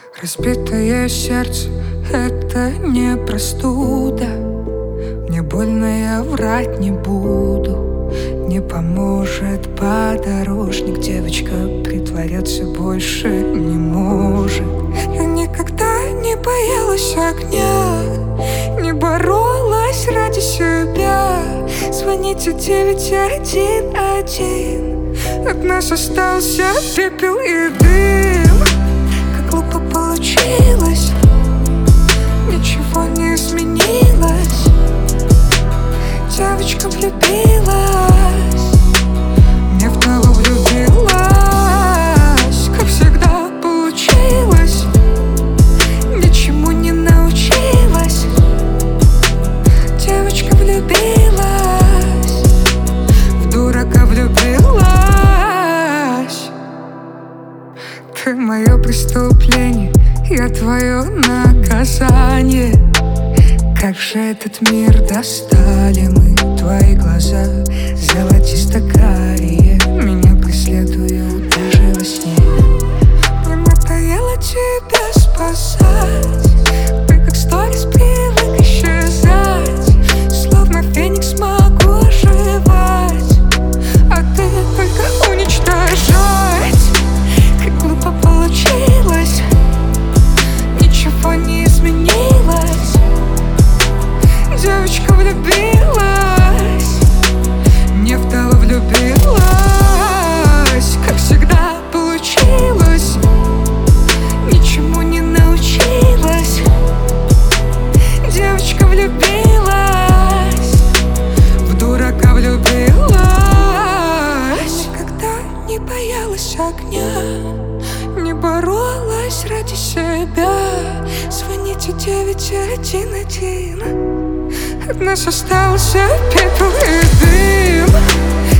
Разбитое сердце — это не простуда. Мне больно, я врать не буду. Не поможет подорожник. Девочка притворяться больше не может. Я никогда не боялась огня, не боролась ради себя. Звоните 911. От нас остался пепел и дым. Как глупо получилось, ничего не изменилось. Девочка влюбилась, не в того влюбилась. Как всегда получилось, ничему не научилась. Девочка влюбилась, в дурака влюбилась. Ты мое преступление, я твое наказание. Как же этот мир достали мы, твои глаза золотисто-карие меня преследуют даже во сне. Мне надоело тебя спасать. Ты как сторис привык исчезать. Словно феникс могу оживать, а ты только уничтожать. Как глупо получилось, ничего не изменилось. Девочка влюбилась, не в того влюбилась. Как всегда получилось, ничему не научилась. Девочка влюбилась, в дурака влюбилась. Никогда не боялась огня, не боролась ради себя. Звоните 911. От нас остался пепел и дым.